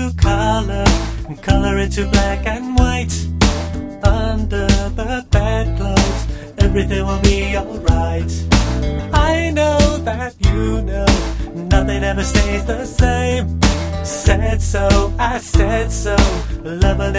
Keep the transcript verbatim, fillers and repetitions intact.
to color, color into black and white. Under the bedclothes, everything will be alright. I know that you know, nothing ever stays the same. Said so, I said so, love will never